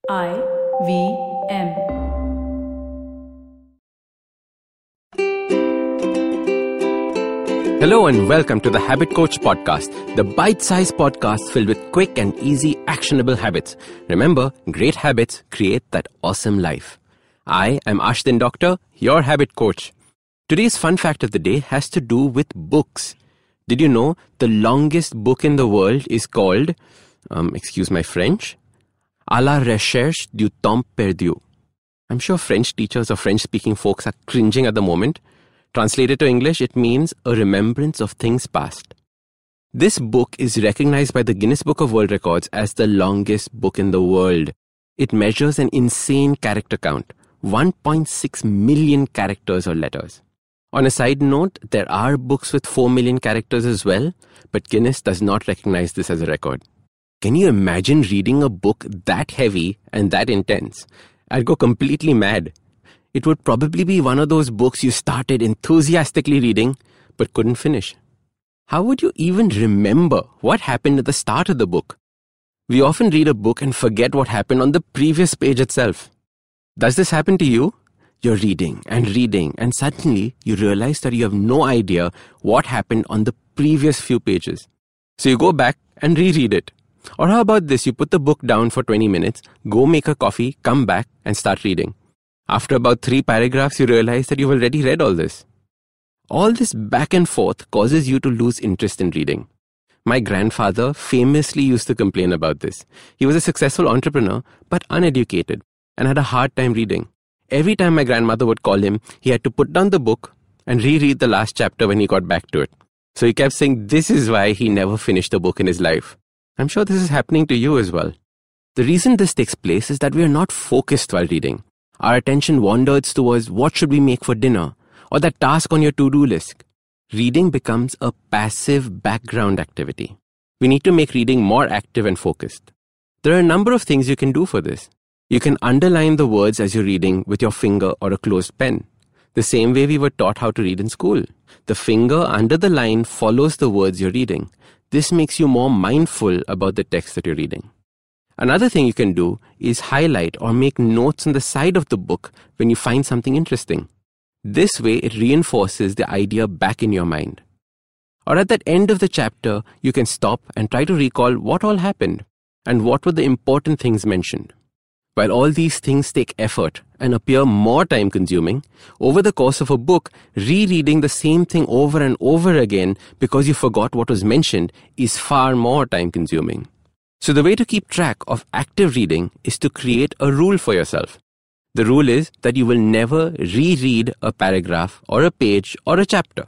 IVM. Hello and welcome to the Habit Coach Podcast, the bite-sized podcast filled with quick and easy actionable habits. Remember, great habits create that awesome life. I am Ashdin Doctor, your habit coach. Today's fun fact of the day has to do with books. Did you know the longest book in the world is called, excuse my French, À la recherche du temps perdu? I'm sure French teachers or French-speaking folks are cringing at the moment. Translated to English, it means a remembrance of things past. This book is recognized by the Guinness Book of World Records as the longest book in the world. It measures an insane character count, 1.6 million characters or letters. On a side note, there are books with 4 million characters as well, but Guinness does not recognize this as a record. Can you imagine reading a book that heavy and that intense? I'd go completely mad. It would probably be one of those books you started enthusiastically reading but couldn't finish. How would you even remember what happened at the start of the book? We often read a book and forget what happened on the previous page itself. Does this happen to you? You're reading and suddenly you realize that you have no idea what happened on the previous few pages. So you go back and reread it. Or how about this? You put the book down for 20 minutes, go make a coffee, come back and start reading. After about 3 paragraphs, you realize that you've already read all this. All this back and forth causes you to lose interest in reading. My grandfather famously used to complain about this. He was a successful entrepreneur, but uneducated, and had a hard time reading. Every time my grandmother would call him, he had to put down the book and reread the last chapter when he got back to it. So he kept saying this is why he never finished a book in his life. I'm sure this is happening to you as well. The reason this takes place is that we are not focused while reading. Our attention wanders towards what should we make for dinner or that task on your to-do list. Reading becomes a passive background activity. We need to make reading more active and focused. There are a number of things you can do for this. You can underline the words as you're reading with your finger or a closed pen. The same way we were taught how to read in school. The finger under the line follows the words you're reading. This makes you more mindful about the text that you're reading. Another thing you can do is highlight or make notes on the side of the book when you find something interesting. This way, it reinforces the idea back in your mind. Or at that end of the chapter, you can stop and try to recall what all happened and what were the important things mentioned. While all these things take effort and appear more time-consuming, over the course of a book, rereading the same thing over and over again because you forgot what was mentioned is far more time-consuming. So the way to keep track of active reading is to create a rule for yourself. The rule is that you will never reread a paragraph or a page or a chapter.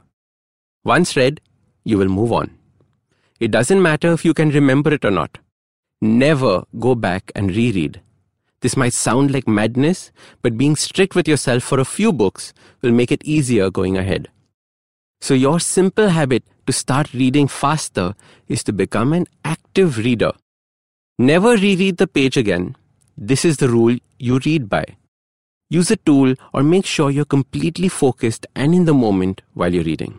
Once read, you will move on. It doesn't matter if you can remember it or not. Never go back and reread. This might sound like madness, but being strict with yourself for a few books will make it easier going ahead. So your simple habit to start reading faster is to become an active reader. Never reread the page again. This is the rule you read by. Use a tool or make sure you're completely focused and in the moment while you're reading.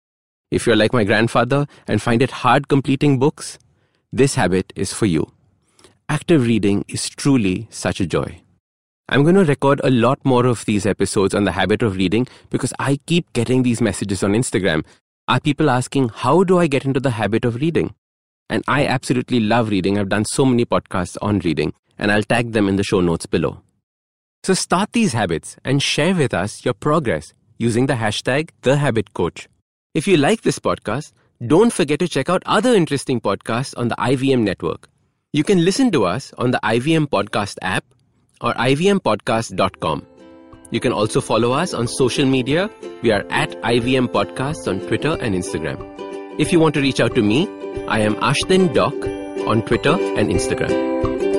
If you're like my grandfather and find it hard completing books, this habit is for you. Active reading is truly such a joy. I'm going to record a lot more of these episodes on the habit of reading because I keep getting these messages on Instagram. Are people asking, how do I get into the habit of reading? And I absolutely love reading. I've done so many podcasts on reading, and I'll tag them in the show notes below. So start these habits and share with us your progress using the hashtag #TheHabitCoach. If you like this podcast, don't forget to check out other interesting podcasts on the IVM network. You can listen to us on the IVM Podcast app or ivmpodcast.com. You can also follow us on social media. We are at IVM Podcasts on Twitter and Instagram. If you want to reach out to me, I am Ashdin Doc on Twitter and Instagram.